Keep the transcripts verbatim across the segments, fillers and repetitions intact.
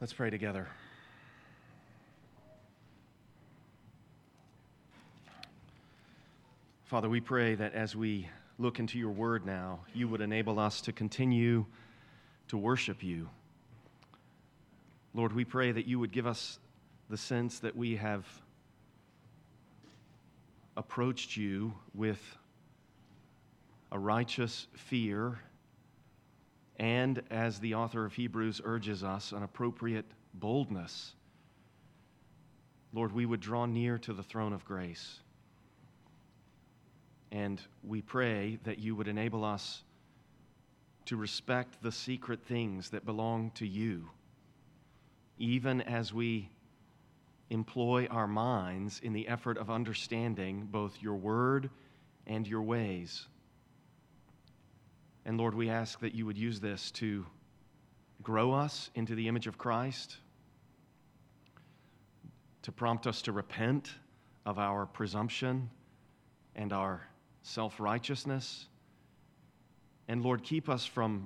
Let's pray together. Father, we pray that as we look into your word now, you would enable us to continue to worship you. Lord, we pray that you would give us the sense that we have approached you with a righteous fear and, as the author of Hebrews urges us, an appropriate boldness. Lord, we would draw near to the throne of grace. And we pray that you would enable us to respect the secret things that belong to you, even as we employ our minds in the effort of understanding both your word and your ways. And Lord, we ask that you would use this to grow us into the image of Christ, to prompt us to repent of our presumption and our self-righteousness. And Lord, keep us from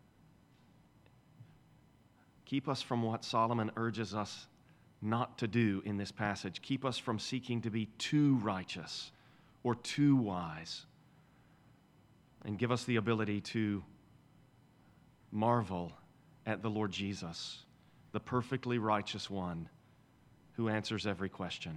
keep us from what Solomon urges us not to do in this passage. Keep us from seeking to be too righteous or too wise. And give us the ability to marvel at the Lord Jesus, the perfectly righteous one who answers every question.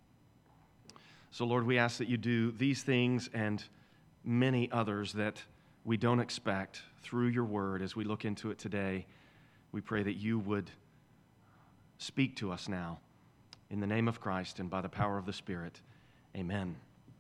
So, Lord, we ask that you do these things and many others that we don't expect through your word as we look into it today. We pray that you would speak to us now. In the name of Christ and by the power of the Spirit, amen.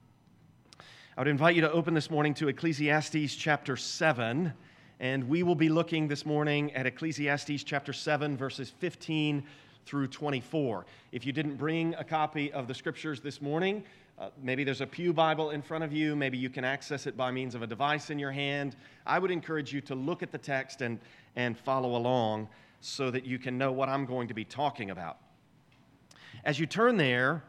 I would invite you to open this morning to Ecclesiastes chapter seven, and we will be looking this morning at Ecclesiastes chapter seven, verses fifteen through twenty-four. If you didn't bring a copy of the Scriptures this morning, uh, maybe there's a pew Bible in front of you, maybe you can access it by means of a device in your hand. I would encourage you to look at the text and, and follow along so that you can know what I'm going to be talking about. As you turn there,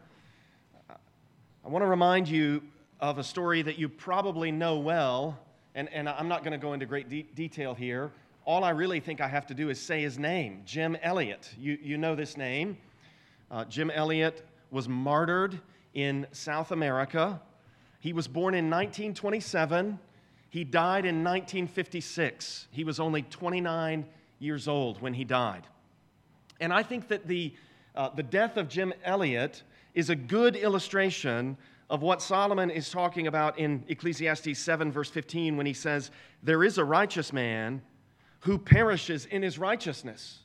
I want to remind you of a story that you probably know well, and, and I'm not going to go into great de- detail here. All I really think I have to do is say his name, Jim Elliot. You, you know this name. Uh, Jim Elliot was martyred in South America. He was born in nineteen twenty-seven. He died in nineteen fifty-six. He was only twenty-nine years old when he died. And I think that the, uh, the death of Jim Elliot is a good illustration of what Solomon is talking about in Ecclesiastes seven, verse fifteen, when he says, "There is a righteous man who perishes in his righteousness."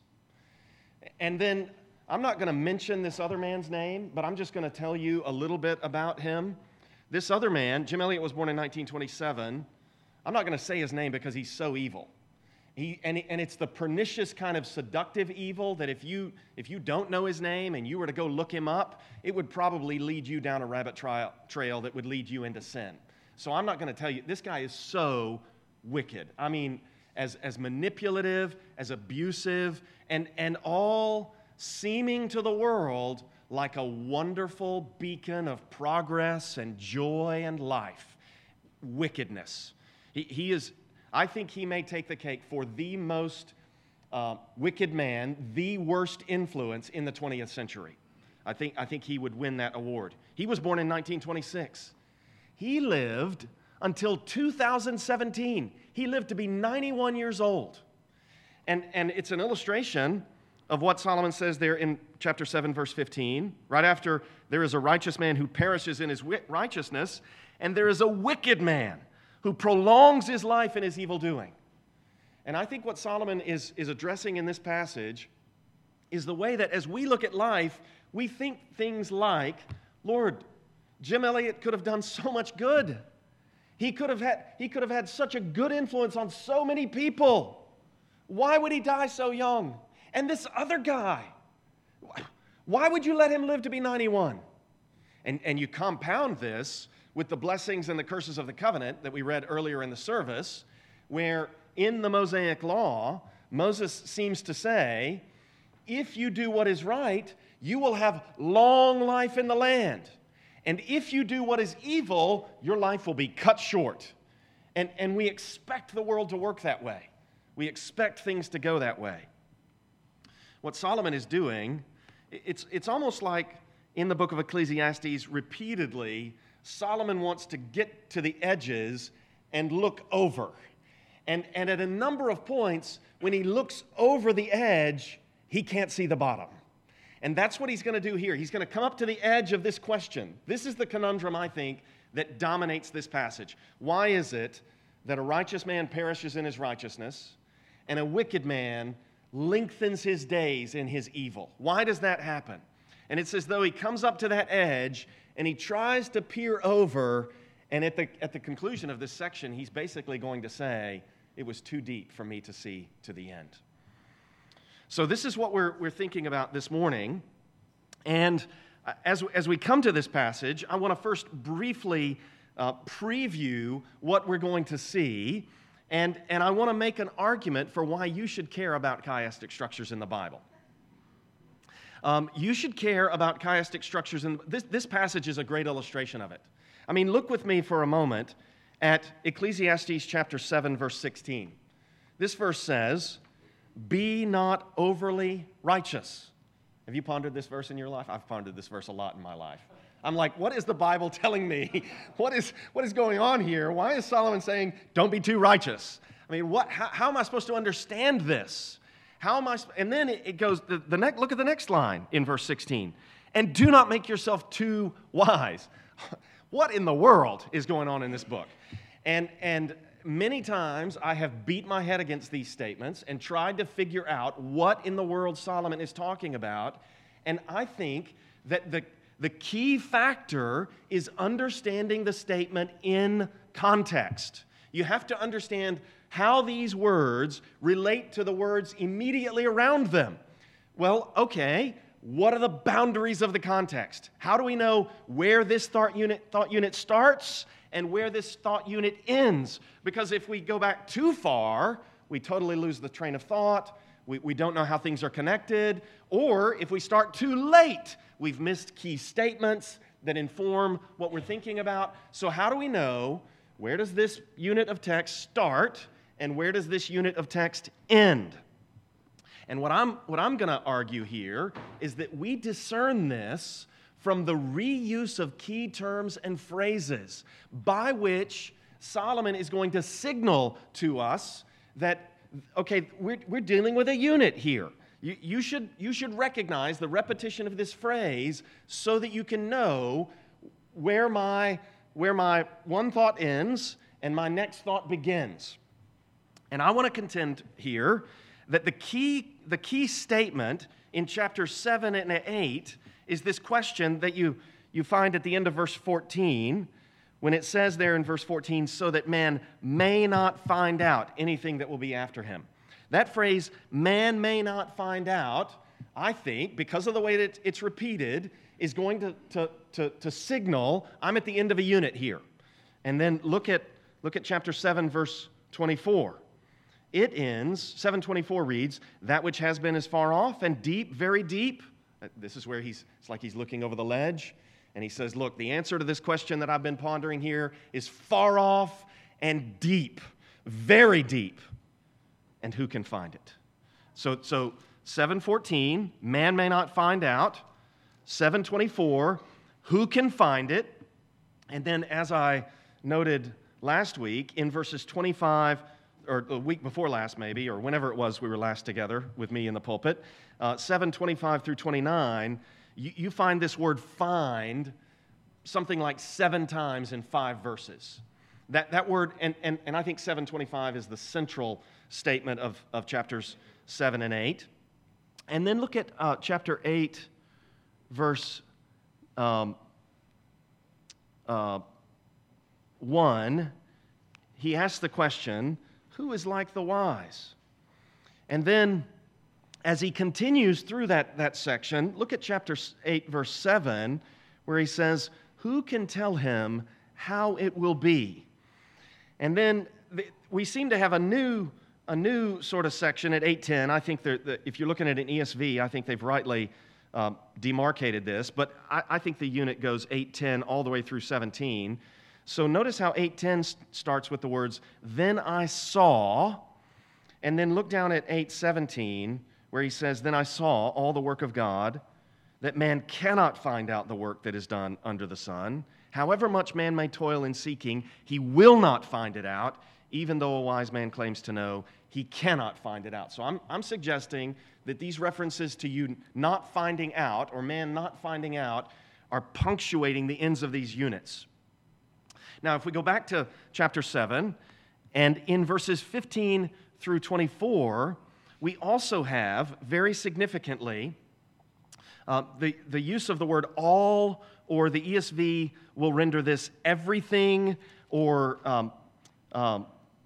And then, I'm not going to mention this other man's name, but I'm just going to tell you a little bit about him. This other man, Jim Elliot, was born in nineteen twenty-seven. I'm not going to say his name because he's so evil. He, and, and it's the pernicious kind of seductive evil that if you, if you don't know his name and you were to go look him up, it would probably lead you down a rabbit trail, trail that would lead you into sin. So I'm not going to tell you, this guy is so wicked. I mean, as, as manipulative, as abusive, and, and all seeming to the world like a wonderful beacon of progress and joy and life. Wickedness. He, he is... I think he may take the cake for the most uh, wicked man, the worst influence in the twentieth century. I think, I think he would win that award. He was born in nineteen twenty-six. He lived until two thousand seventeen. He lived to be ninety-one years old. And, and it's an illustration of what Solomon says there in chapter seven, verse fifteen. Right after, there is a righteous man who perishes in his righteousness, and there is a wicked man who prolongs his life in his evil doing. And I think what Solomon is, is addressing in this passage is the way that as we look at life, we think things like, Lord, Jim Elliot could have done so much good. He could have had, he could have had such a good influence on so many people. Why would he die so young? And this other guy, why would you let him live to be ninety-one? And, and you compound this with the blessings and the curses of the covenant that we read earlier in the service, where in the Mosaic law, Moses seems to say, if you do what is right, you will have long life in the land. And if you do what is evil, your life will be cut short. And, and we expect the world to work that way. We expect things to go that way. What Solomon is doing, it's, it's almost like in the book of Ecclesiastes, repeatedly, Solomon wants to get to the edges and look over. And, and at a number of points, when he looks over the edge, he can't see the bottom. And that's what he's going to do here. He's going to come up to the edge of this question. This is the conundrum, I think, that dominates this passage. Why is it that a righteous man perishes in his righteousness and a wicked man lengthens his days in his evil? Why does that happen? And it's as though he comes up to that edge and he tries to peer over, and at the, at the conclusion of this section, he's basically going to say, it was too deep for me to see to the end. So this is what we're, we're thinking about this morning. And as, as we come to this passage, I want to first briefly uh, preview what we're going to see. And, and I want to make an argument for why you should care about chiastic structures in the Bible. Um, you should care about chiastic structures. In this, this passage is a great illustration of it. I mean, look with me for a moment at Ecclesiastes chapter seven, verse sixteen. This verse says, "Be not overly righteous." Have you pondered this verse in your life? I've pondered this verse a lot in my life. I'm like, what is the Bible telling me? What is, what is going on here? Why is Solomon saying, don't be too righteous? I mean, what? How, how am I supposed to understand this? How am I? And then it goes, the, the next, look at the next line in verse sixteen. "And do not make yourself too wise." What in the world is going on in this book? And, and many times I have beat my head against these statements and tried to figure out what in the world Solomon is talking about. And I think that the, the key factor is understanding the statement in context. You have to understand how these words relate to the words immediately around them. Well, okay, what are the boundaries of the context? How do we know where this thought unit, thought unit starts and where this thought unit ends? Because if we go back too far, we totally lose the train of thought. We, we don't know how things are connected. Or if we start too late, we've missed key statements that inform what we're thinking about. So how do we know where does this unit of text start and where does this unit of text end? And what I'm, what I'm going to argue here is that we discern this from the reuse of key terms and phrases by which Solomon is going to signal to us that, okay, we're, we're dealing with a unit here. You, you, should, you should recognize the repetition of this phrase so that you can know where my, where my one thought ends and my next thought begins. And I want to contend here that the key, the key statement in chapters seven and eight is this question that you, you find at the end of verse fourteen, when it says there in verse fourteen, "so that man may not find out anything that will be after him." That phrase, "man may not find out," I think, because of the way that it's repeated, is going to, to, to, to signal I'm at the end of a unit here. And then look at, look at chapter seven, verse twenty-four. It ends, seven twenty-four reads, "That which has been is far off and deep, very deep." This is where he's, it's like he's looking over the ledge. And he says, look, the answer to this question that I've been pondering here is far off and deep, very deep. And who can find it? So, so seven fourteen, man may not find out. seven twenty-four, who can find it? And then as I noted last week, in verses twenty-five, or the week before last maybe, or whenever it was we were last together with me in the pulpit, uh, seven twenty-five through twenty-nine, you, you find this word find something like seven times in five verses. That, that word, and, and, and I think seven twenty-five is the central statement of, of chapters seven and eight. And then look at uh, chapter eight, verse um, uh, one. He asks the question, who is like the wise? And then as he continues through that, that section, look at chapter eight, verse seven, where he says, who can tell him how it will be? And then the, we seem to have a new, a new sort of section at eight ten. I think that if you're looking at an E S V, I think they've rightly um, demarcated this, but I, I think the unit goes eight ten all the way through seventeen. So notice how eight ten starts with the words, then I saw, and then look down at eight seventeen, where he says, "Then I saw all the work of God, that man cannot find out the work that is done under the sun. However much man may toil in seeking, he will not find it out. Even though a wise man claims to know, he cannot find it out." So I'm, I'm suggesting that these references to you not finding out, or man not finding out, are punctuating the ends of these units. Now, if we go back to chapter seven, and in verses fifteen through twenty-four, we also have, very significantly, uh, the, the use of the word all, or the E S V will render this everything, or um, um,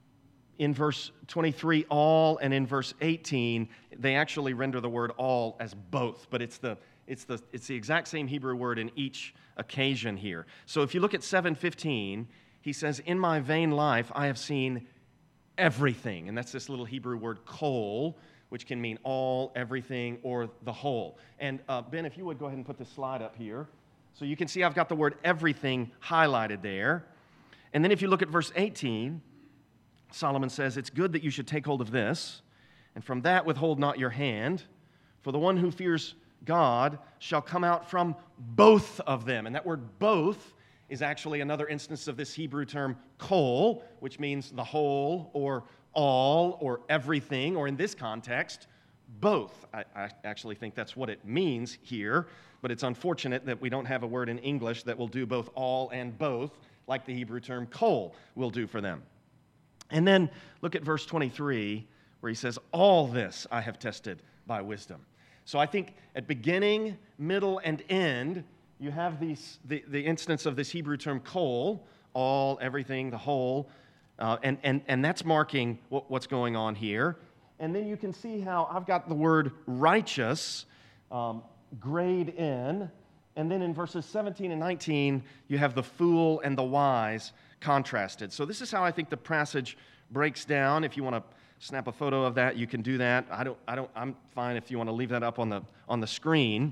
in verse twenty-three, all, and in verse eighteen, they actually render the word all as both, but it's the, it's the, it's the exact same Hebrew word in each occasion here. So if you look at seven fifteen, he says, "In my vain life I have seen everything," and that's this little Hebrew word kol, which can mean all, everything, or the whole. And uh, Ben, if you would go ahead and put this slide up here. So you can see I've got the word everything highlighted there. And then if you look at verse eighteen, Solomon says, "It's good that you should take hold of this, and from that withhold not your hand, for the one who fears God shall come out from both of them." And that word both is actually another instance of this Hebrew term kol, which means the whole, or all, or everything, or in this context, both. I, I actually think that's what it means here, but it's unfortunate that we don't have a word in English that will do both all and both, like the Hebrew term kol will do for them. And then look at verse twenty-three, where he says, "All this I have tested by wisdom." So I think at beginning, middle, and end, you have these, the, the instance of this Hebrew term kol, all, everything, the whole, uh, and, and, and that's marking what, what's going on here. And then you can see how I've got the word righteous um, grayed in, and then in verses seventeen and nineteen, you have the fool and the wise contrasted. So this is how I think the passage breaks down. If you want to snap a photo of that, you can do that. I don't, I don't, I'm fine if you want to leave that up on the, on the screen.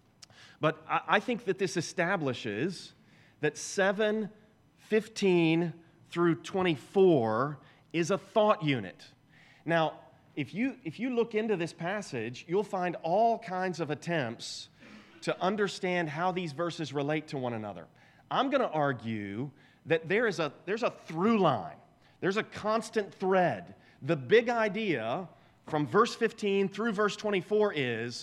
But I, I think that this establishes that seven fifteen through twenty-four is a thought unit. Now, if you, if you look into this passage, you'll find all kinds of attempts to understand how these verses relate to one another. I'm going to argue that there is a, there's a through line. There's a constant thread. The big idea from verse fifteen through verse twenty-four is,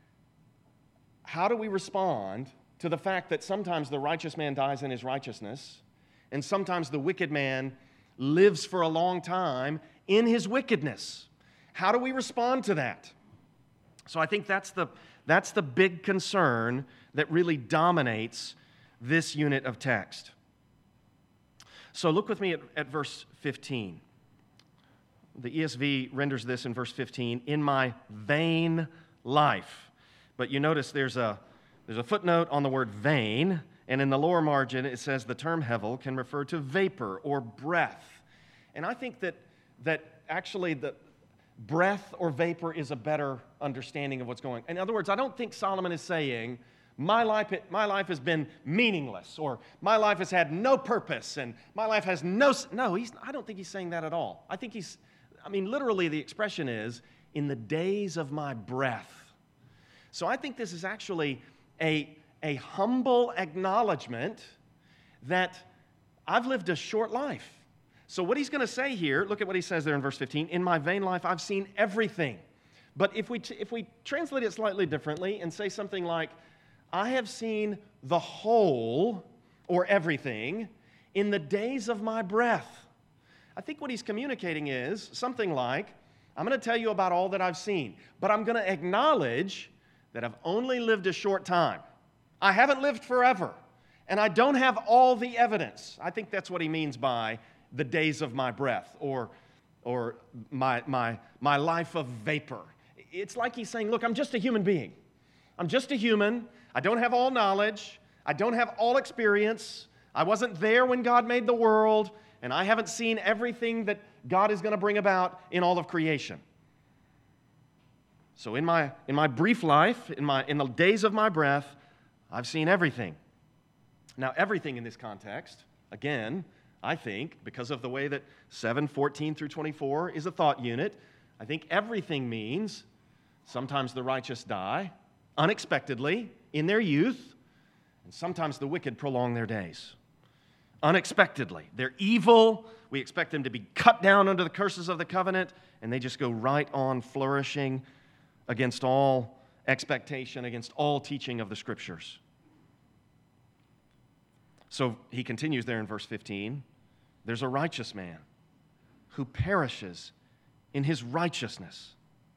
how do we respond to the fact that sometimes the righteous man dies in his righteousness, and sometimes the wicked man lives for a long time in his wickedness? How do we respond to that? So I think that's the, that's the big concern that really dominates this unit of text. So look with me at, at verse fifteen. The E S V renders this in verse fifteen, "In my vain life." But you notice there's a, there's a footnote on the word vain, and in the lower margin it says the term hevel can refer to vapor or breath. And I think that, that actually the breath or vapor is a better understanding of what's going on. In other words, I don't think Solomon is saying, My life, my life has been meaningless, or my life has had no purpose, and my life has no... No, he's, I don't think he's saying that at all. I think he's... I mean, literally the expression is, in the days of my breath. So I think this is actually a, a humble acknowledgement that I've lived a short life. So what he's going to say here, look at what he says there in verse fifteen, "In my vain life I've seen everything." But if we, if we translate it slightly differently and say something like, "I have seen the whole," or everything, "in the days of my breath." I think what he's communicating is something like, I'm going to tell you about all that I've seen, but I'm going to acknowledge that I've only lived a short time. I haven't lived forever, and I don't have all the evidence. I think that's what he means by the days of my breath, or, or my, my, my life of vapor. It's like he's saying, look, I'm just a human being. I'm just a human. I don't have all knowledge. I don't have all experience. I wasn't there when God made the world, and I haven't seen everything that God is going to bring about in all of creation. So in my, in my brief life, in, my, in the days of my breath, I've seen everything. Now, everything in this context, again, I think, because of the way that seven fourteen through twenty-four is a thought unit, I think everything means Sometimes the righteous die unexpectedly in their youth, and sometimes the wicked prolong their days. Unexpectedly. They're evil. We expect them to be cut down under the curses of the covenant, and they just go right on flourishing against all expectation, against all teaching of the Scriptures. So he continues there in verse fifteen. There's a righteous man who perishes in his righteousness.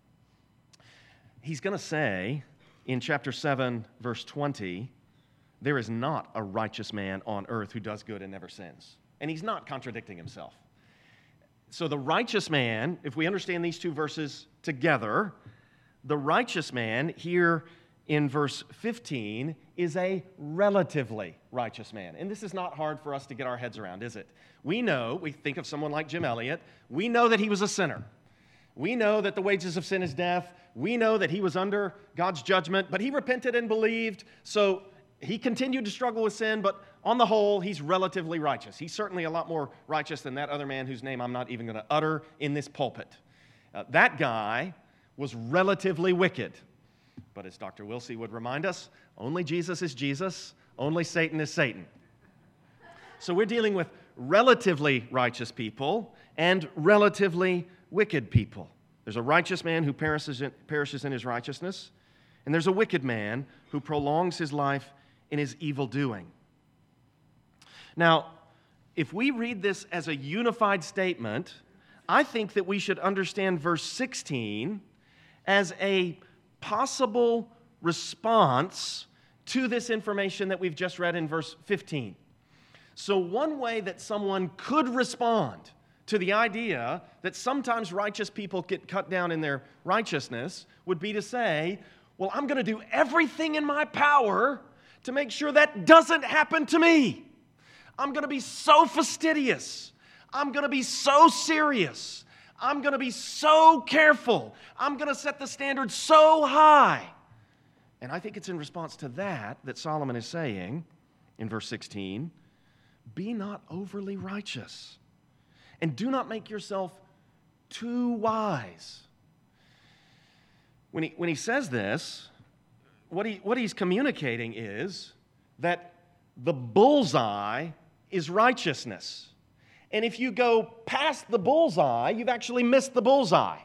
He's going to say in chapter seven, verse twenty, there is not a righteous man on earth who does good and never sins. And he's not contradicting himself. So the righteous man, if we understand these two verses together, the righteous man here in verse fifteen is a relatively righteous man. And this is not hard for us to get our heads around, is it? We know, we think of someone like Jim Elliot, we know that he was a sinner. We know that the wages of sin is death. We know that he was under God's judgment, but he repented and believed, so he continued to struggle with sin, but on the whole, he's relatively righteous. He's certainly a lot more righteous than that other man whose name I'm not even going to utter in this pulpit. Uh, that guy was relatively wicked. But as Doctor Wilsey would remind us, only Jesus is Jesus, only Satan is Satan. So we're dealing with relatively righteous people and relatively wicked people. There's a righteous man who perishes in, perishes in his righteousness, and there's a wicked man who prolongs his life in his evil doing. Now, if we read this as a unified statement, I think that we should understand verse sixteen as a possible response to this information that we've just read in verse fifteen. So one way that someone could respond to the idea that sometimes righteous people get cut down in their righteousness would be to say, well, I'm going to do everything in my power to make sure that doesn't happen to me. I'm going to be so fastidious. I'm going to be so serious. I'm going to be so careful. I'm going to set the standard so high. And I think it's in response to that that Solomon is saying in verse sixteen, be not overly righteous, and do not make yourself too wise. When he, when he says this, what, he, what he's communicating is that the bullseye is righteousness. And if you go past the bullseye, you've actually missed the bullseye.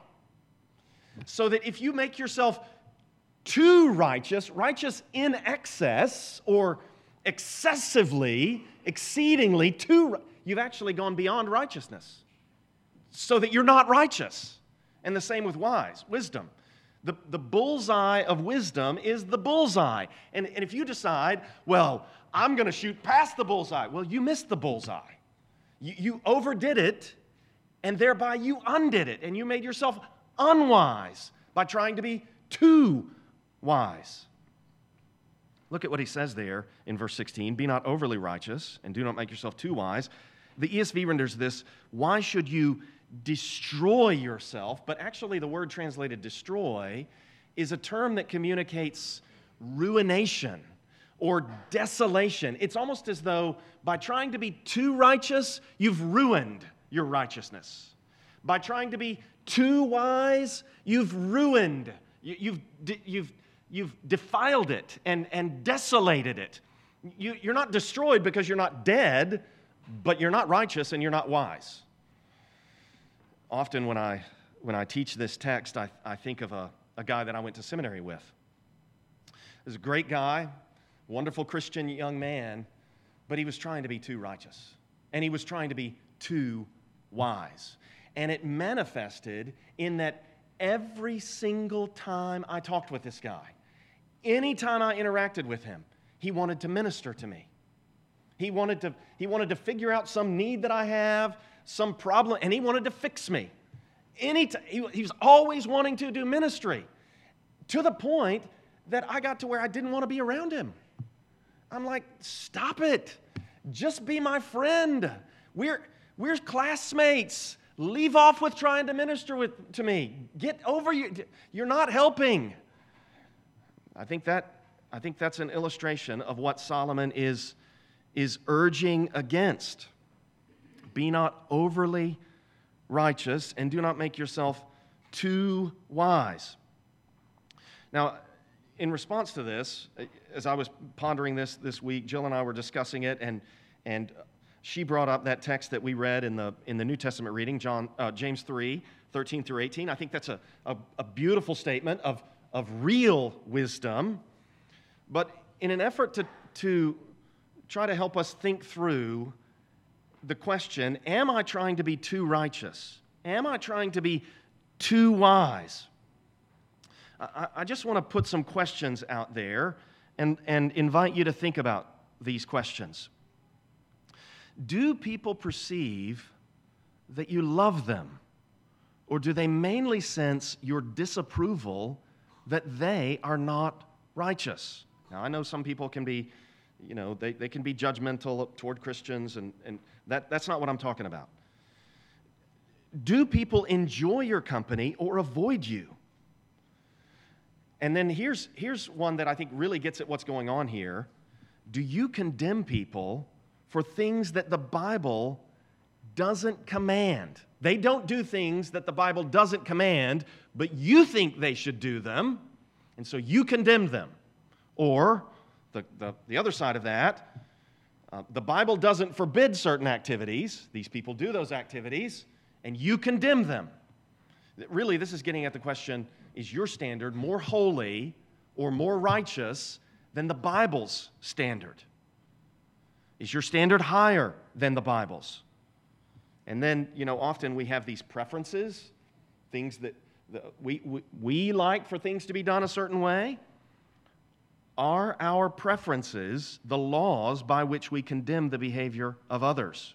So that if you make yourself too righteous, righteous in excess, or excessively, exceedingly too, you've actually gone beyond righteousness. So that you're not righteous. And the same with wise, wisdom. The, the bullseye of wisdom is the bullseye. And, and if you decide, well, I'm going to shoot past the bullseye, well, you missed the bullseye. You, you overdid it, and thereby you undid it, and you made yourself unwise by trying to be too wise. Look at what he says there in verse sixteen. Be not overly righteous, and do not make yourself too wise. The E S V renders this, why should you destroy yourself? But actually the word translated destroy is a term that communicates ruination or desolation. It's almost as though by trying to be too righteous, you've ruined your righteousness. By trying to be too wise, you've ruined, you've, you've, you've defiled it and, and desolated it. You, you're not destroyed because you're not dead, but you're not righteous and you're not wise. Often when I, when I teach this text, I, I think of a, a guy that I went to seminary with. He was a great guy, wonderful Christian young man, but he was trying to be too righteous. And he was trying to be too wise. And it manifested in that every single time I talked with this guy, any time I interacted with him, he wanted to minister to me. He wanted to, he wanted to figure out some need that I have, some problem, and he wanted to fix me. Any t- he, he was always wanting to do ministry, to the point that I got to where I didn't want to be around him. I'm like, stop it. Just be my friend. We're, we're classmates. Leave off with trying to minister with, to me. Get over you. You're not helping. I think that, I think that's an illustration of what Solomon is, is urging against. Be not overly righteous, and do not make yourself too wise. Now, in response to this, as I was pondering this this week, Jill and I were discussing it, and and she brought up that text that we read in the in the New Testament reading, John uh, James three, thirteen through eighteen. I think that's a, a, a beautiful statement of, of real wisdom. But in an effort to, to try to help us think through the question, am I trying to be too righteous? Am I trying to be too wise? I, I just want to put some questions out there and, and invite you to think about these questions. Do people perceive that you love them? Or do they mainly sense your disapproval that they are not righteous? Now, I know some people can be, you know, they, they can be judgmental toward Christians, and, and that, that's not what I'm talking about. Do people enjoy your company or avoid you? And then here's, here's one that I think really gets at what's going on here. Do you condemn people for things that the Bible doesn't command? They don't do things that the Bible doesn't command, but you think they should do them, and so you condemn them. Or, the, the, the other side of that, uh, the Bible doesn't forbid certain activities. These people do those activities, and you condemn them. Really, this is getting at the question, is your standard more holy or more righteous than the Bible's standard? Is your standard higher than the Bible's? And then, you know, often we have these preferences, things that the, we, we, we like for things to be done a certain way. Are our preferences the laws by which we condemn the behavior of others?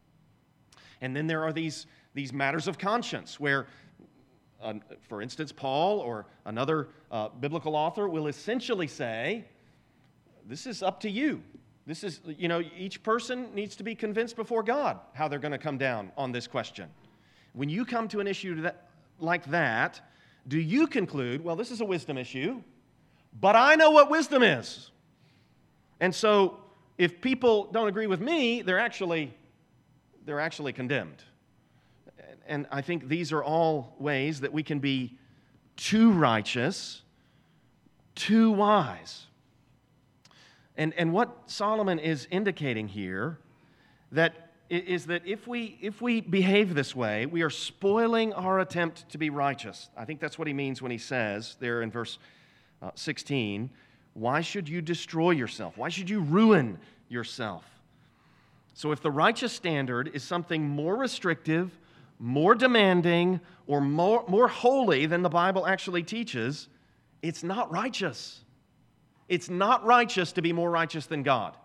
And then there are these, these matters of conscience where, uh, for instance, Paul or another uh, biblical author will essentially say, this is up to you. This is, you know, each person needs to be convinced before God how they're going to come down on this question. When you come to an issue that, like that, do you conclude, well, this is a wisdom issue, but I know what wisdom is. And so if people don't agree with me, they're actually, they're actually condemned. And I think these are all ways that we can be too righteous, too wise. And, and what Solomon is indicating here that is that if we, if we behave this way, we are spoiling our attempt to be righteous. I think that's what he means when he says there in verse uh, sixteen, why should you destroy yourself? Why should you ruin yourself? So if the righteous standard is something more restrictive, more demanding, or more, more holy than the Bible actually teaches, it's not righteous. It's not righteous to be more righteous than God.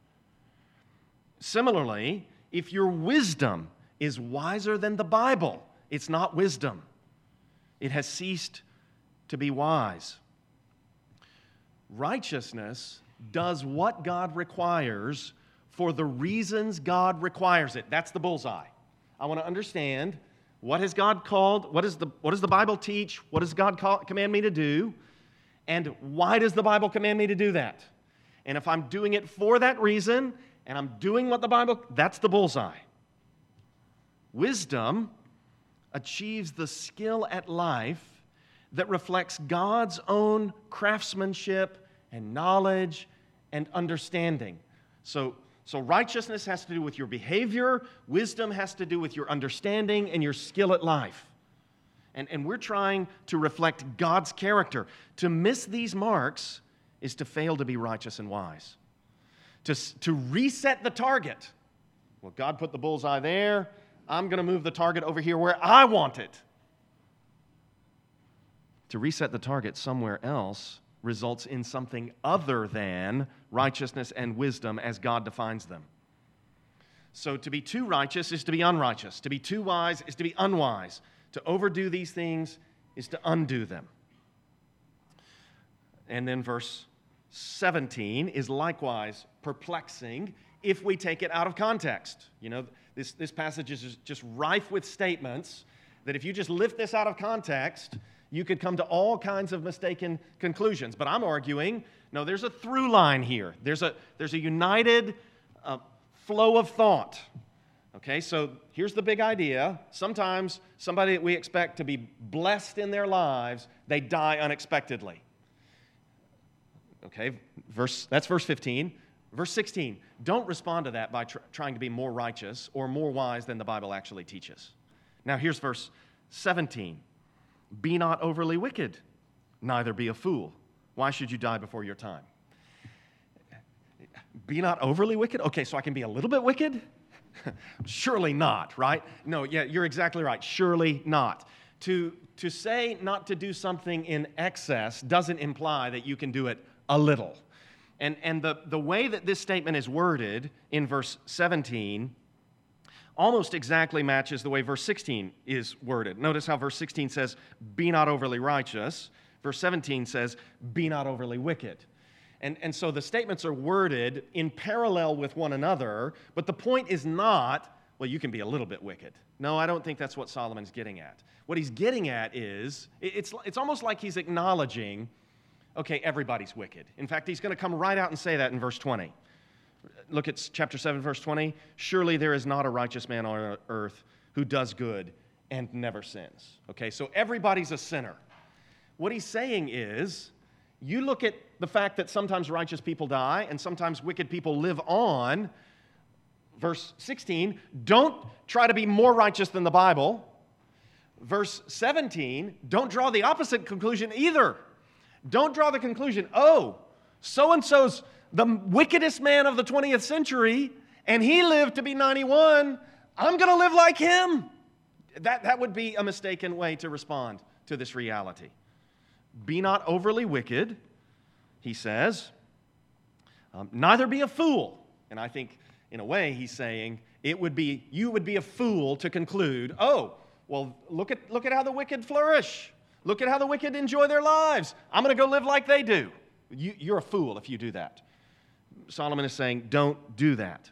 Similarly, if your wisdom is wiser than the Bible, it's not wisdom. It has ceased to be wise. Righteousness does what God requires for the reasons God requires it. That's the bullseye. I want to understand, what has God called? What, is the, what does the Bible teach? What does God call, command me to do? And why does the Bible command me to do that? And if I'm doing it for that reason, and I'm doing what the Bible, that's the bullseye. Wisdom achieves the skill at life that reflects God's own craftsmanship and knowledge and understanding. So, so righteousness has to do with your behavior. Wisdom has to do with your understanding and your skill at life. And, and we're trying to reflect God's character. To miss these marks is to fail to be righteous and wise. To, to reset the target. Well, God put the bullseye there. I'm going to move the target over here where I want it. To reset the target somewhere else results in something other than righteousness and wisdom as God defines them. So to be too righteous is to be unrighteous. To be too wise is to be unwise. To overdo these things is to undo them. And then verse seventeen is likewise perplexing if we take it out of context. You know, this, this passage is just rife with statements that if you just lift this out of context, you could come to all kinds of mistaken conclusions. But I'm arguing, no, there's a through line here. There's a, there's a united uh, flow of thought. Okay, so here's the big idea. Sometimes somebody that we expect to be blessed in their lives, they die unexpectedly. Okay, verse, that's verse fifteen. Verse sixteen, don't respond to that by tr- trying to be more righteous or more wise than the Bible actually teaches. Now here's verse seventeen. Be not overly wicked, neither be a fool. Why should you die before your time? Be not overly wicked? Okay, so I can be a little bit wicked? Surely not, right? No, yeah, you're exactly right. Surely not. To, to say not to do something in excess doesn't imply that you can do it a little. And, and the, the way that this statement is worded in verse seventeen almost exactly matches the way verse sixteen is worded. Notice how verse sixteen says, be not overly righteous. Verse seventeen says, be not overly wicked. And, and so the statements are worded in parallel with one another, but the point is not, well, you can be a little bit wicked. No, I don't think that's what Solomon's getting at. What he's getting at is, it's, it's almost like he's acknowledging, okay, everybody's wicked. In fact, he's going to come right out and say that in verse twenty. Look at chapter seven, verse twenty. Surely there is not a righteous man on earth who does good and never sins. Okay, so everybody's a sinner. What he's saying is, you look at the fact that sometimes righteous people die and sometimes wicked people live on. Verse sixteen, don't try to be more righteous than the Bible. Verse seventeen, don't draw the opposite conclusion either. Don't draw the conclusion, oh, so-and-so's the wickedest man of the twentieth century, and he lived to be ninety-one. I'm going to live like him. That, that would be a mistaken way to respond to this reality. Be not overly wicked, he says. Um, neither be a fool. And I think, in a way, he's saying it would be you would be a fool to conclude, oh, well, look at look at how the wicked flourish. Look at how the wicked enjoy their lives. I'm going to go live like they do. You, you're a fool if you do that. Solomon is saying, don't do that.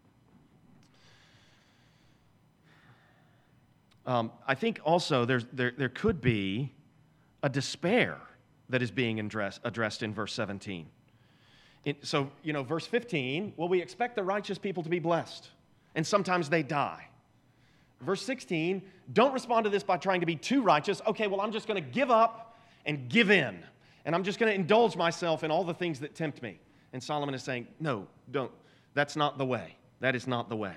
Um, I think also there's, there, there could be a despair that is being address, addressed in verse seventeen. In, so, you know, verse fifteen, well, we expect the righteous people to be blessed, and sometimes they die. Verse sixteen, don't respond to this by trying to be too righteous. Okay, well, I'm just going to give up and give in, and I'm just going to indulge myself in all the things that tempt me. And Solomon is saying, no, don't. That's not the way. That is not the way.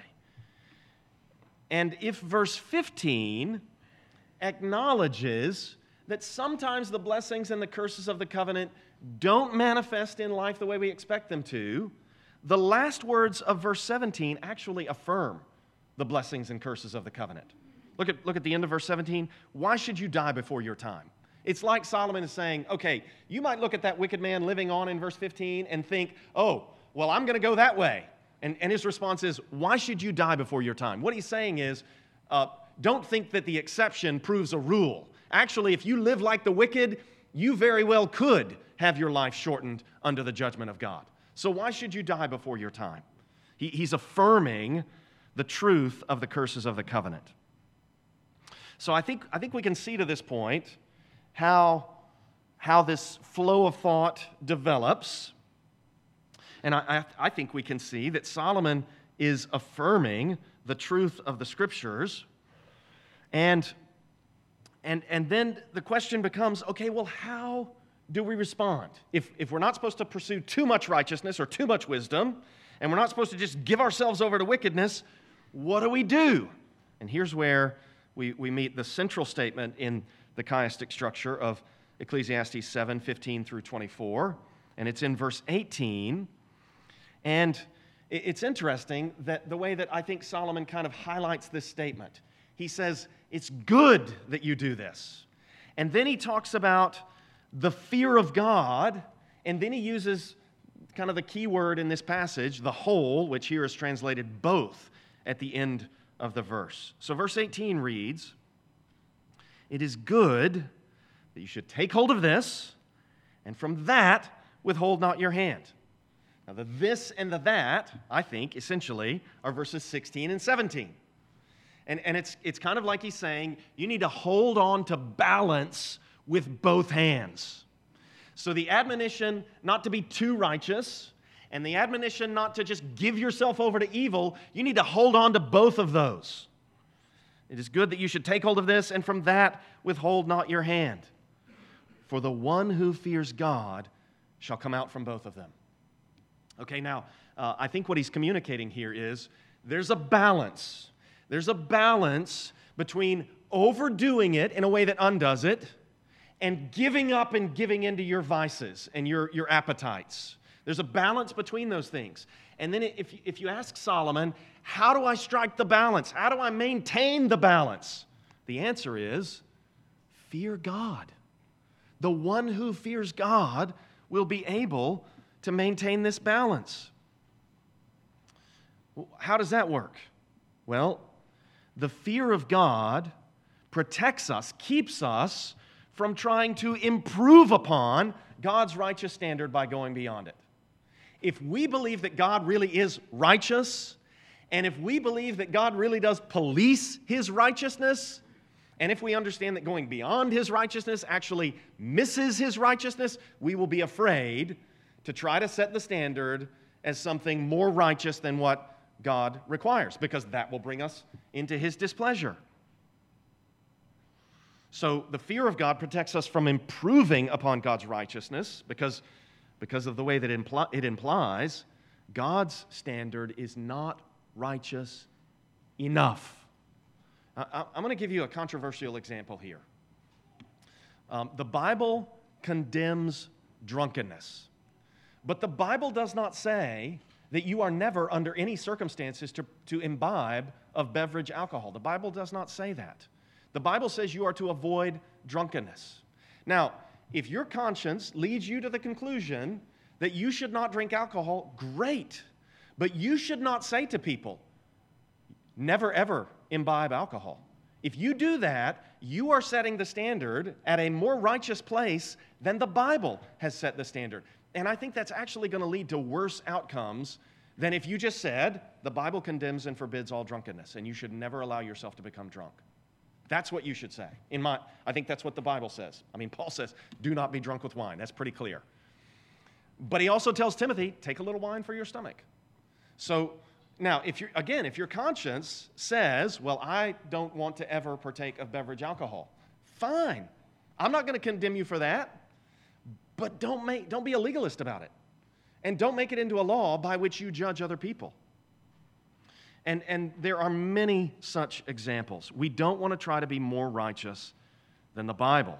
And if verse fifteen acknowledges that sometimes the blessings and the curses of the covenant don't manifest in life the way we expect them to, the last words of verse seventeen actually affirm the blessings and curses of the covenant. Look at, look at the end of verse seventeen. Why should you die before your time? It's like Solomon is saying, okay, you might look at that wicked man living on in verse fifteen and think, oh, well, I'm going to go that way. And, and his response is, why should you die before your time? What he's saying is, uh, don't think that the exception proves a rule. Actually, if you live like the wicked, you very well could have your life shortened under the judgment of God. So why should you die before your time? He, he's affirming the truth of the curses of the covenant. So I think, I think we can see to this point how, how this flow of thought develops. And I, I, I think we can see that Solomon is affirming the truth of the Scriptures. And, and, and then the question becomes, okay, well, how do we respond? If, if we're not supposed to pursue too much righteousness or too much wisdom, and we're not supposed to just give ourselves over to wickedness, what do we do? And here's where we, we meet the central statement in the chiastic structure of Ecclesiastes seven, fifteen through twenty-four, and it's in verse eighteen. And it's interesting that the way that I think Solomon kind of highlights this statement. He says, it's good that you do this. And then he talks about the fear of God, and then he uses kind of the key word in this passage, the whole, which here is translated both at the end of the verse. So verse eighteen reads, it is good that you should take hold of this, and from that withhold not your hand. Now the this and the that, I think, essentially, are verses sixteen and seventeen. And, and it's, it's kind of like he's saying, you need to hold on to balance with both hands. So the admonition not to be too righteous and the admonition not to just give yourself over to evil, you need to hold on to both of those. It is good that you should take hold of this, and from that withhold not your hand. For the one who fears God shall come out from both of them. Okay, now, uh, I think what he's communicating here is there's a balance. There's a balance between overdoing it in a way that undoes it and giving up and giving into your vices and your, your appetites. There's a balance between those things. And then if, if you ask Solomon, how do I strike the balance? How do I maintain the balance? The answer is, fear God. The one who fears God will be able to maintain this balance. How does that work? Well, the fear of God protects us, keeps us from trying to improve upon God's righteous standard by going beyond it. If we believe that God really is righteous, and if we believe that God really does police His righteousness, and if we understand that going beyond His righteousness actually misses His righteousness, we will be afraid to try to set the standard as something more righteous than what God requires, because that will bring us into His displeasure. So the fear of God protects us from improving upon God's righteousness because, because of the way that it, impl- it implies God's standard is not righteous enough. I, I'm going to give you a controversial example here. Um, the Bible condemns drunkenness, but the Bible does not say that you are never under any circumstances to, to imbibe of beverage alcohol. The Bible does not say that. The Bible says you are to avoid drunkenness. Now, if your conscience leads you to the conclusion that you should not drink alcohol, great. But you should not say to people, never ever imbibe alcohol. If you do that, you are setting the standard at a more righteous place than the Bible has set the standard. And I think that's actually going to lead to worse outcomes than if you just said, the Bible condemns and forbids all drunkenness, and you should never allow yourself to become drunk. That's what you should say. In my, I think that's what the Bible says. I mean, Paul says, do not be drunk with wine. That's pretty clear. But he also tells Timothy, take a little wine for your stomach. So now, if you're, again, if your conscience says, well, I don't want to ever partake of beverage alcohol, fine. I'm not going to condemn you for that, but don't make, don't be a legalist about it. And don't make it into a law by which you judge other people. And, and there are many such examples. We don't want to try to be more righteous than the Bible.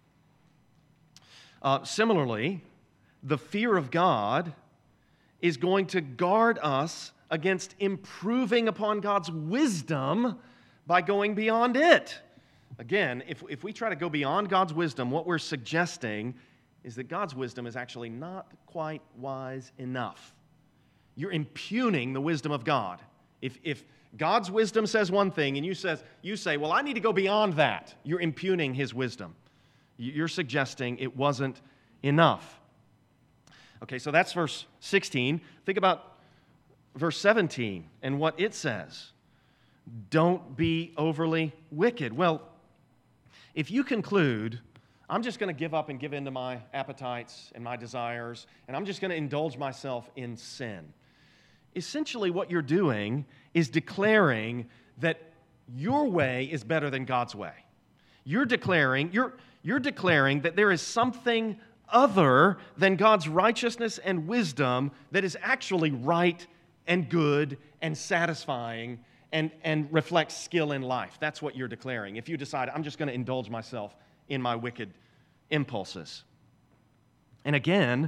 Uh, similarly, the fear of God is going to guard us against improving upon God's wisdom by going beyond it. Again, if, if we try to go beyond God's wisdom, what we're suggesting is that God's wisdom is actually not quite wise enough. You're impugning the wisdom of God. If, if God's wisdom says one thing and you, says, you say, well, I need to go beyond that, you're impugning His wisdom. You're suggesting it wasn't enough. Okay, so that's verse sixteen. Think about verse seventeen and what it says. Don't be overly wicked. Well, if you conclude, I'm just going to give up and give in to my appetites and my desires, and I'm just going to indulge myself in sin. Essentially, what you're doing is declaring that your way is better than God's way. You're declaring, you're, you're declaring that there is something other than God's righteousness and wisdom that is actually right and good and satisfying and, and reflects skill in life. That's what you're declaring. If you decide, I'm just going to indulge myself in my wicked impulses. And again,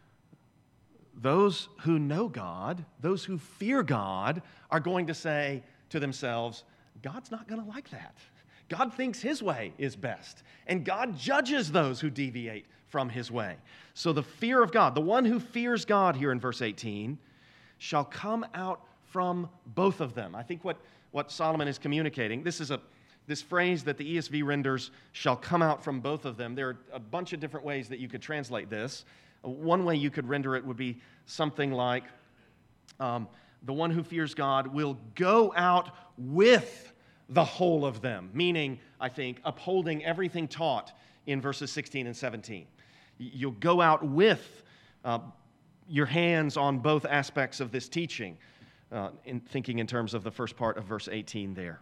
those who know God, those who fear God, are going to say to themselves, God's not going to like that. God thinks His way is best, and God judges those who deviate from His way. So the fear of God, the one who fears God here in verse eighteen, shall come out from both of them. I think what, what Solomon is communicating, this is a this phrase that the E S V renders, shall come out from both of them. There are a bunch of different ways that you could translate this. One way you could render it would be something like, um, the one who fears God will go out with the whole of them, meaning, I think, upholding everything taught in verses sixteen and seventeen. You'll go out with uh, your hands on both aspects of this teaching, uh, in thinking in terms of the first part of verse eighteen there.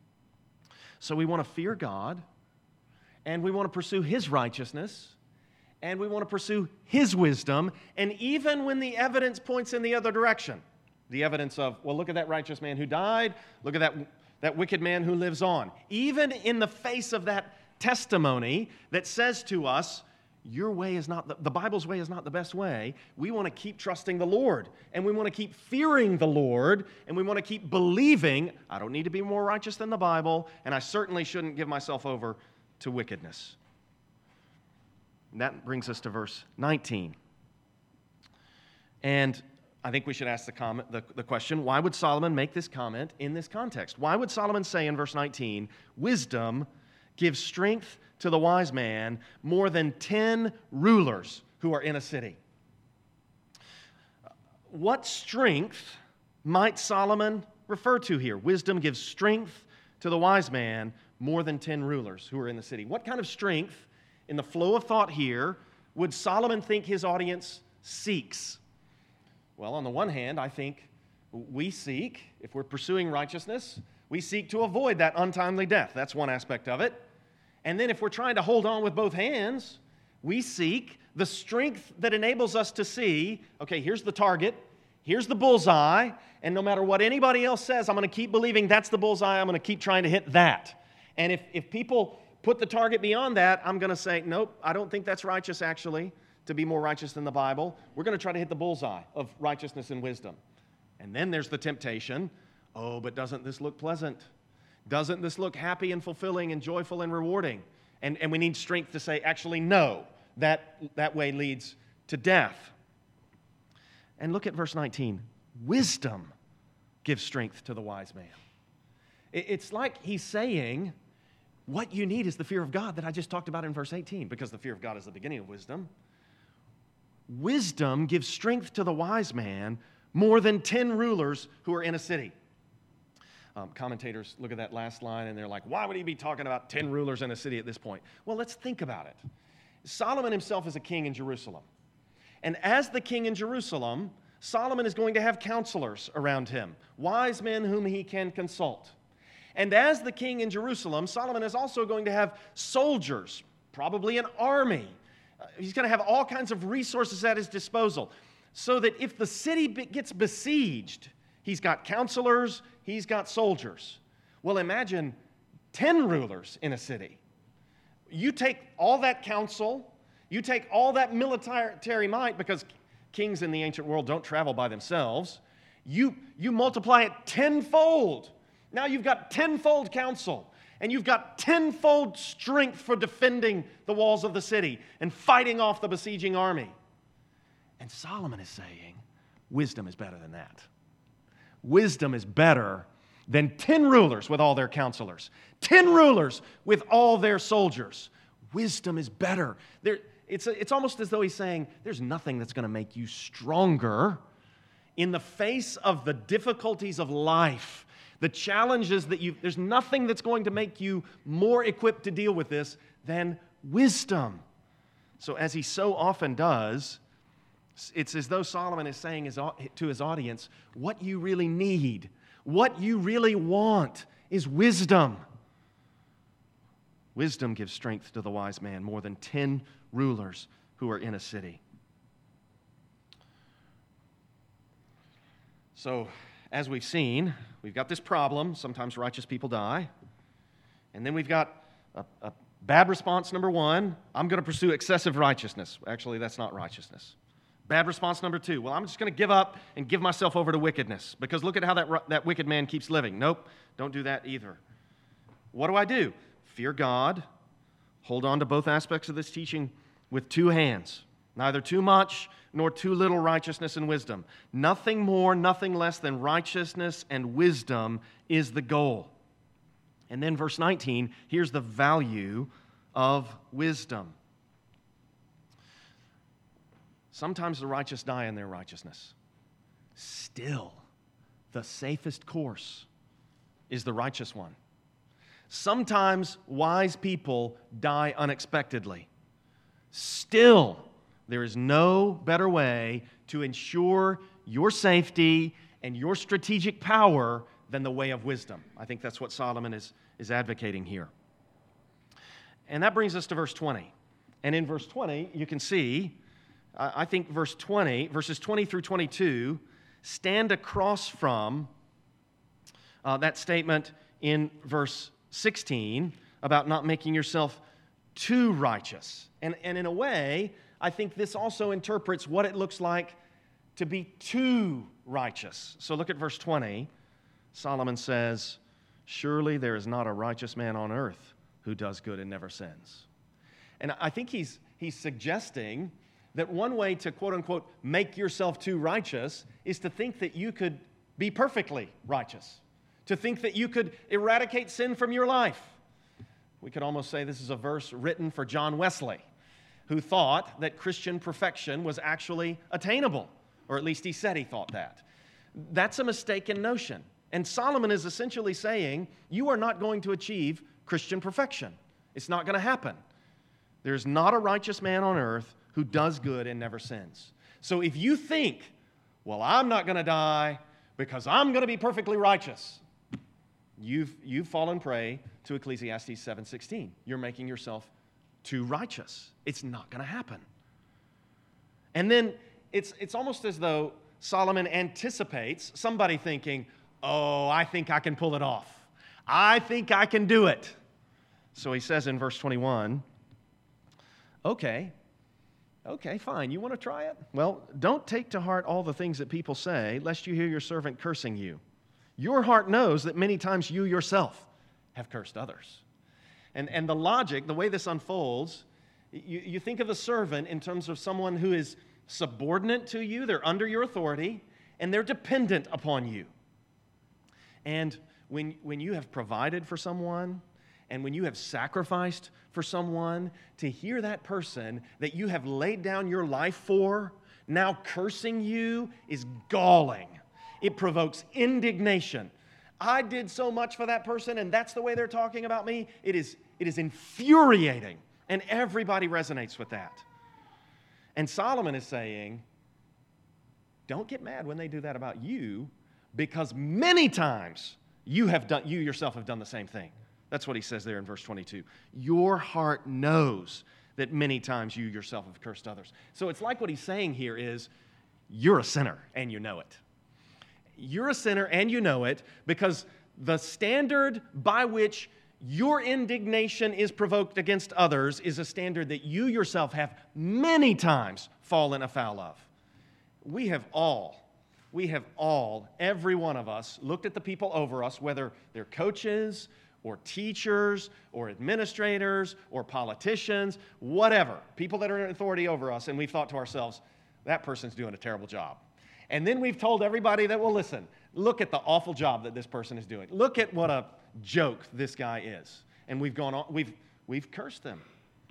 So we want to fear God, and we want to pursue His righteousness, and we want to pursue His wisdom, and even when the evidence points in the other direction, the evidence of, well, look at that righteous man who died, look at that, that wicked man who lives on. Even in the face of that testimony that says to us, your way is not, the, the Bible's way is not the best way, we want to keep trusting the Lord, and we want to keep fearing the Lord, and we want to keep believing, I don't need to be more righteous than the Bible, and I certainly shouldn't give myself over to wickedness. And that brings us to verse nineteen. And I think we should ask the, comment, the, the question, why would Solomon make this comment in this context? Why would Solomon say in verse nineteen, wisdom gives strength to the wise man more than ten rulers who are in a city? What strength might Solomon refer to here? Wisdom gives strength to the wise man more than ten rulers who are in the city. What kind of strength, in the flow of thought here, would Solomon think his audience seeks? Well, on the one hand, I think we seek, if we're pursuing righteousness, we seek to avoid that untimely death. That's one aspect of it. And then if we're trying to hold on with both hands, we seek the strength that enables us to see, okay, here's the target, here's the bullseye, and no matter what anybody else says, I'm going to keep believing that's the bullseye, I'm going to keep trying to hit that. And if, if people put the target beyond that, I'm going to say, nope, I don't think that's righteous actually, to be more righteous than the Bible. We're going to try to hit the bullseye of righteousness and wisdom. And then there's the temptation, oh, but doesn't this look pleasant? Doesn't this look happy and fulfilling and joyful and rewarding? And, and we need strength to say, actually, no, that, that way leads to death. And look at verse nineteen. Wisdom gives strength to the wise man. It, it's like he's saying, what you need is the fear of God that I just talked about in verse eighteen, because the fear of God is the beginning of wisdom. Wisdom gives strength to the wise man more than ten rulers who are in a city. Um, commentators look at that last line and they're like, why would he be talking about ten rulers in a city at this point? Well, let's think about it. Solomon himself is a king in Jerusalem. And as the king in Jerusalem, Solomon is going to have counselors around him, wise men whom he can consult. And as the king in Jerusalem, Solomon is also going to have soldiers, probably an army. Uh, he's going to have all kinds of resources at his disposal, so that if the city gets besieged, he's got counselors, he's got soldiers. Well, imagine ten rulers in a city. You take all that counsel, you take all that military might, because kings in the ancient world don't travel by themselves. You, you multiply it tenfold. Now you've got tenfold counsel, and you've got tenfold strength for defending the walls of the city and fighting off the besieging army. And Solomon is saying, wisdom is better than that. Wisdom is better than ten rulers with all their counselors, ten rulers with all their soldiers. Wisdom is better. There, it's, a, it's almost as though he's saying, there's nothing that's going to make you stronger in the face of the difficulties of life, the challenges that you, there's nothing that's going to make you more equipped to deal with this than wisdom. So as he so often does, it's as though Solomon is saying to his audience, what you really need, what you really want is wisdom. Wisdom gives strength to the wise man more than ten rulers who are in a city. So, as we've seen, we've got this problem. Sometimes righteous people die. And then we've got a, a bad response, number one. I'm going to pursue excessive righteousness. Actually, that's not righteousness. Bad response number two. Well, I'm just going to give up and give myself over to wickedness, because look at how that, that wicked man keeps living. Nope, don't do that either. What do I do? Fear God. Hold on to both aspects of this teaching with two hands. Neither too much nor too little righteousness and wisdom. Nothing more, nothing less than righteousness and wisdom is the goal. And then verse nineteen, here's the value of wisdom. Sometimes the righteous die in their righteousness. Still, the safest course is the righteous one. Sometimes wise people die unexpectedly. Still, there is no better way to ensure your safety and your strategic power than the way of wisdom. I think that's what Solomon is, is advocating here. And that brings us to verse twenty. And in verse twenty, you can see, I think verse twenty, verses twenty through twenty-two, stand across from uh, that statement in verse sixteen about not making yourself too righteous. And, and in a way, I think this also interprets what it looks like to be too righteous. So look at verse twenty. Solomon says, "Surely there is not a righteous man on earth who does good and never sins." And I think he's, he's suggesting that one way to, quote unquote, make yourself too righteous is to think that you could be perfectly righteous, to think that you could eradicate sin from your life. We could almost say this is a verse written for John Wesley, who thought that Christian perfection was actually attainable, or at least he said he thought that. That's a mistaken notion. And Solomon is essentially saying, you are not going to achieve Christian perfection. It's not going to happen. There's not a righteous man on earth who does good and never sins. So if you think, well, I'm not going to die because I'm going to be perfectly righteous, you've, you've fallen prey to Ecclesiastes seven sixteen. You're making yourself too righteous. It's not going to happen. And then it's, it's almost as though Solomon anticipates somebody thinking, oh, I think I can pull it off. I think I can do it. So he says in verse twenty-one, okay, okay, fine, you want to try it? Well, don't take to heart all the things that people say, lest you hear your servant cursing you. Your heart knows that many times you yourself have cursed others. And, and the logic, the way this unfolds, you, you think of a servant in terms of someone who is subordinate to you, they're under your authority, and they're dependent upon you. And when, when you have provided for someone, and when you have sacrificed for someone, to hear that person that you have laid down your life for now cursing you is galling. It provokes indignation. I did so much for that person, and that's the way they're talking about me. It is, it is infuriating, and everybody resonates with that. And Solomon is saying, don't get mad when they do that about you, because many times you have done, you yourself have done the same thing. That's what he says there in verse twenty-two. Your heart knows that many times you yourself have cursed others. So it's like what he's saying here is, you're a sinner and you know it. You're a sinner and you know it because the standard by which your indignation is provoked against others is a standard that you yourself have many times fallen afoul of. We have all, we have all, every one of us, looked at the people over us, whether they're coaches or teachers or administrators or politicians, whatever, people that are in authority over us, and we've thought to ourselves, that person's doing a terrible job. And then we've told everybody that will listen, look at the awful job that this person is doing. Look at what a joke this guy is. And we've gone on, we've, we've cursed them.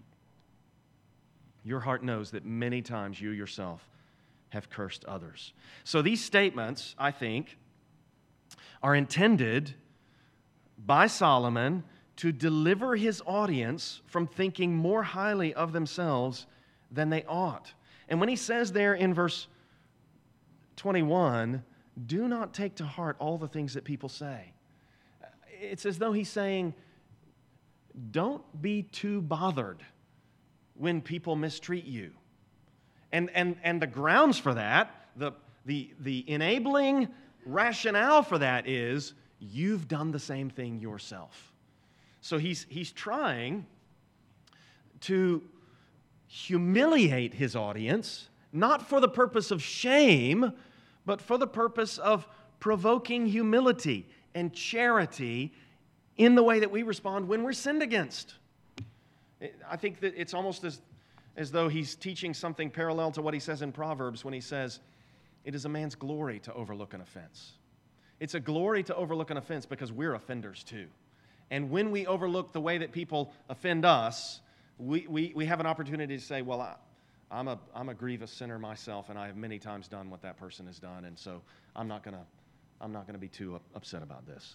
Your heart knows that many times you yourself have cursed others. So these statements, I think, are intended by Solomon to deliver his audience from thinking more highly of themselves than they ought. And when he says there in verse twenty-one, do not take to heart all the things that people say, it's as though he's saying, don't be too bothered when people mistreat you. And, and, and the grounds for that, the, the, the enabling rationale for that is, you've done the same thing yourself. So he's, he's trying to humiliate his audience, not for the purpose of shame, but for the purpose of provoking humility and charity in the way that we respond when we're sinned against. I think that it's almost as, as though he's teaching something parallel to what he says in Proverbs when he says, it is a man's glory to overlook an offense. It's a glory to overlook an offense because we're offenders too. And when we overlook the way that people offend us, we, we, we have an opportunity to say, well, I, I'm a, I'm a grievous sinner myself, and I have many times done what that person has done, and so I'm not gonna, I'm not gonna be too upset about this.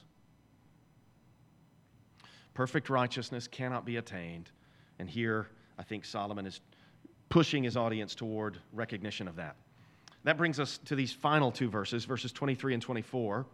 Perfect righteousness cannot be attained, and here I think Solomon is pushing his audience toward recognition of that. That brings us to these final two verses, verses twenty-three and twenty-four.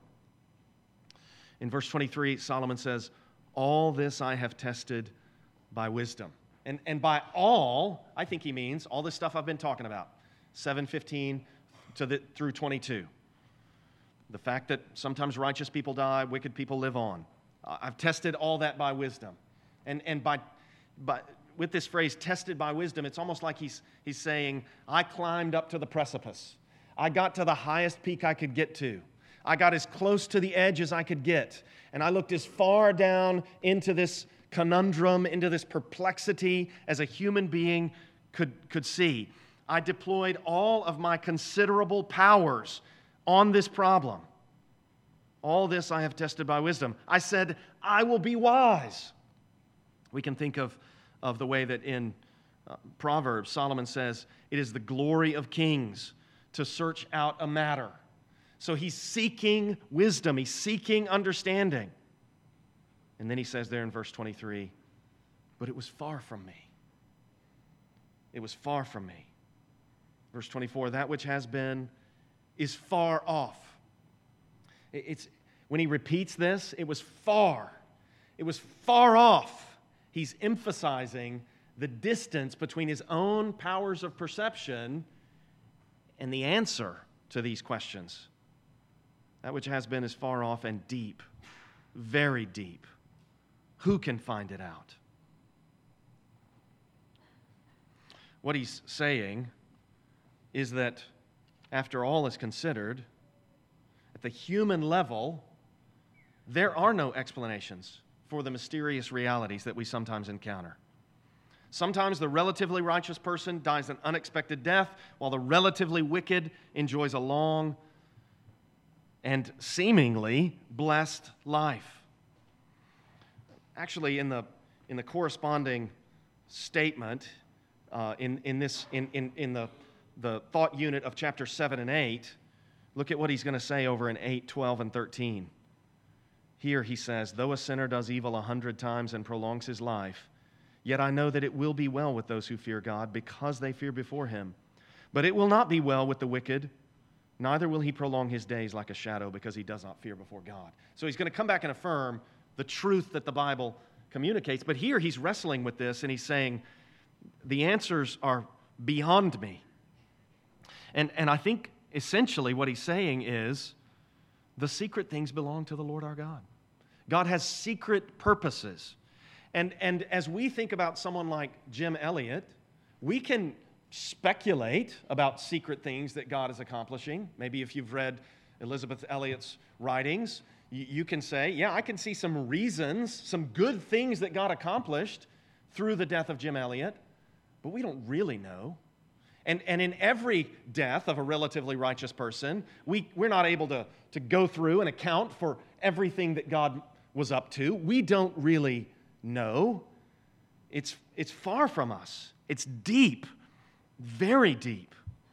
In verse twenty-three, Solomon says, all this I have tested by wisdom. And, and by all, I think he means all this stuff I've been talking about, seven fifteen to the, through twenty-two. The fact that sometimes righteous people die, wicked people live on. I've tested all that by wisdom. And, and by, by, with this phrase, tested by wisdom, it's almost like he's, he's saying, I climbed up to the precipice. I got to the highest peak I could get to. I got as close to the edge as I could get. And I looked as far down into this conundrum, into this perplexity as a human being could, could see. I deployed all of my considerable powers on this problem. All this I have tested by wisdom. I said, I will be wise. We can think of, of the way that in uh, Proverbs, Solomon says, it is the glory of kings to search out a matter. So he's seeking wisdom. He's seeking understanding. And then he says there in verse twenty-three, but it was far from me. It was far from me. Verse twenty-four, that which has been is far off. It's, when he repeats this, it was far. It was far off. He's emphasizing the distance between his own powers of perception and the answer to these questions. That which has been is far off and deep, very deep. Who can find it out? What he's saying is that after all is considered, at the human level, there are no explanations for the mysterious realities that we sometimes encounter. Sometimes the relatively righteous person dies an unexpected death, while the relatively wicked enjoys a long and seemingly blessed life. Actually, in the, in the corresponding statement, uh, in, in, this, in, in, in the, the thought unit of chapter seven and eight, look at what he's going to say over in eight, twelve, and thirteen. Here he says, though a sinner does evil a hundred times and prolongs his life, yet I know that it will be well with those who fear God, because they fear before him. But it will not be well with the wicked, neither will he prolong his days like a shadow, because he does not fear before God. So he's going to come back and affirm the truth that the Bible communicates. But here he's wrestling with this, and he's saying, the answers are beyond me. And, and I think essentially what he's saying is, the secret things belong to the Lord our God. God has secret purposes. And, and as we think about someone like Jim Elliot, we can speculate about secret things that God is accomplishing. Maybe if you've read Elizabeth Elliot's writings, you, you can say, yeah, I can see some reasons, some good things that God accomplished through the death of Jim Elliot, but we don't really know. And, and in every death of a relatively righteous person, we, we're not able to, to go through and account for everything that God was up to. We don't really know. It's, it's far from us. It's deep, very deep.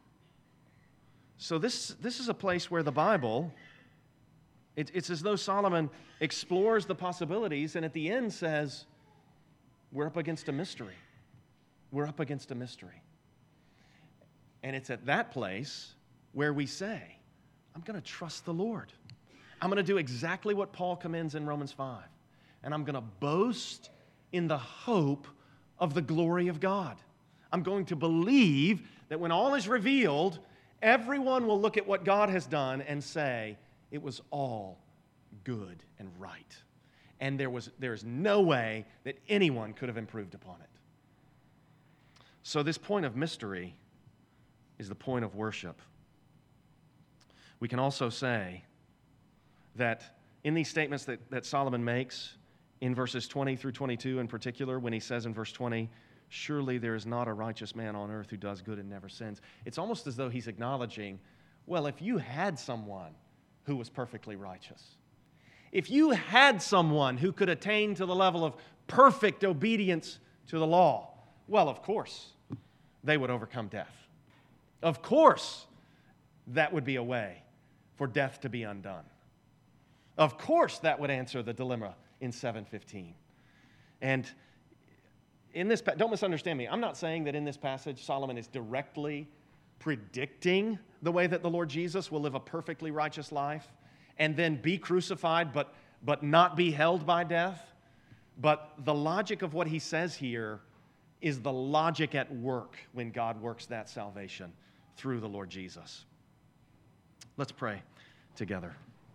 So this, this is a place where the Bible, it, it's as though Solomon explores the possibilities and at the end says, we're up against a mystery. We're up against a mystery. And it's at that place where we say, I'm going to trust the Lord. I'm going to do exactly what Paul commends in Romans five. And I'm going to boast in the hope of the glory of God. I'm going to believe that when all is revealed, everyone will look at what God has done and say, it was all good and right. And there was there is no way that anyone could have improved upon it. So this point of mystery is the point of worship. We can also say that in these statements that, that Solomon makes, in verses twenty through twenty-two in particular, when he says in verse twenty, surely there is not a righteous man on earth who does good and never sins. It's almost as though he's acknowledging, well, if you had someone who was perfectly righteous, if you had someone who could attain to the level of perfect obedience to the law, well, of course, they would overcome death. Of course, that would be a way for death to be undone. Of course, that would answer the dilemma in seven fifteen. And in this, don't misunderstand me. I'm not saying that in this passage Solomon is directly predicting the way that the Lord Jesus will live a perfectly righteous life and then be crucified but, but not be held by death. But the logic of what he says here is the logic at work when God works that salvation through the Lord Jesus. Let's pray together.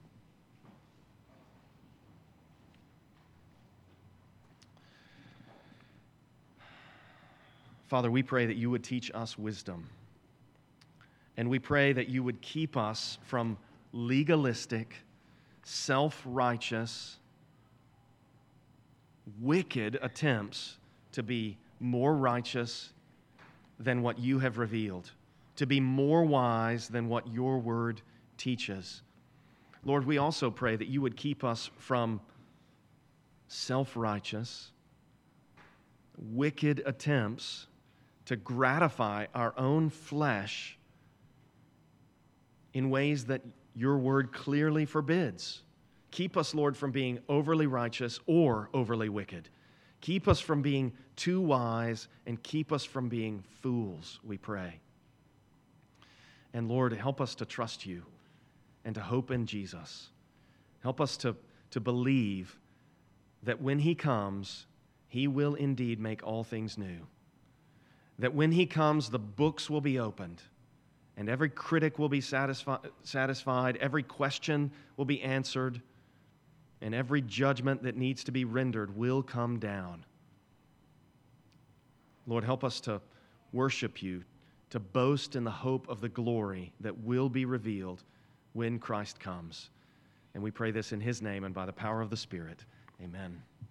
Father, we pray that you would teach us wisdom. And we pray that you would keep us from legalistic, self-righteous, wicked attempts to be more righteous than what you have revealed, to be more wise than what your word teaches. Lord, we also pray that you would keep us from self-righteous, wicked attempts to gratify our own flesh in ways that your word clearly forbids. Keep us, Lord, from being overly righteous or overly wicked. Keep us from being too wise, and keep us from being fools, we pray. And Lord, help us to trust you and to hope in Jesus. Help us to, to believe that when he comes, he will indeed make all things new. That when he comes, the books will be opened, and every critic will be satisfi- satisfied, every question will be answered, and every judgment that needs to be rendered will come down. Lord, help us to worship you, to boast in the hope of the glory that will be revealed when Christ comes. And we pray this in his name and by the power of the Spirit. Amen.